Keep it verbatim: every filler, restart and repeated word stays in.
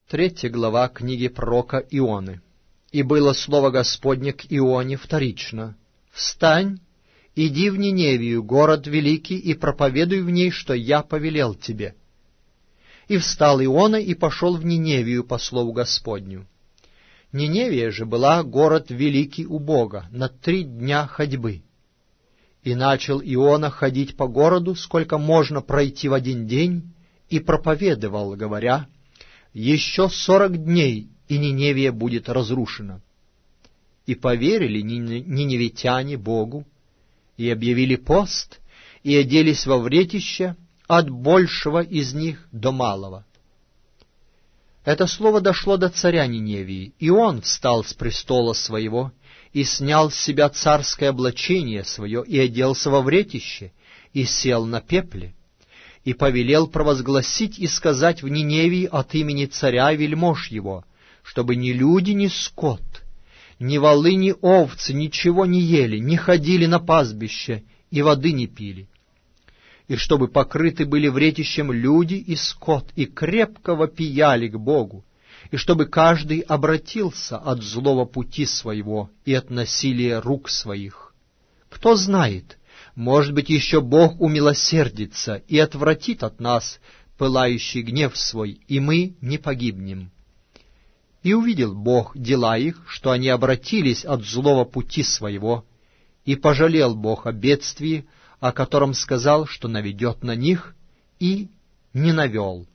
Третья глава книги пророка Ионы. «И было слово Господне к Ионе вторично. Встань, иди в Ниневию, город великий, и проповедуй в ней, что я повелел тебе. И встал Иона и пошел в Ниневию по слову Господню. Ниневия же была город великий у Бога, на три дня ходьбы. И начал Иона ходить по городу, сколько можно пройти в один день, и проповедовал, говоря: еще сорок дней, и Ниневия будет разрушена. И поверили ниневитяне Богу, и объявили пост, и оделись во вретище от большего из них до малого. Это слово дошло до царя Ниневии, и он встал с престола своего, и снял с себя царское облачение свое, и оделся во вретище, и сел на пепле, и повелел провозгласить и сказать в Ниневии от имени царя и вельмож его, чтобы ни люди, ни скот, ни волы, ни овцы ничего не ели, не ходили на пастбище и воды не пили, и чтобы покрыты были вретищем люди и скот, и крепко вопияли к Богу, и чтобы каждый обратился от злого пути своего и от насилия рук своих. Кто знает, может быть, еще Бог умилосердится и отвратит от нас пылающий гнев свой, и мы не погибнем. И увидел Бог дела их, что они обратились от злого пути своего, и пожалел Бог о бедствии, о котором сказал, что наведет на них, и не навел.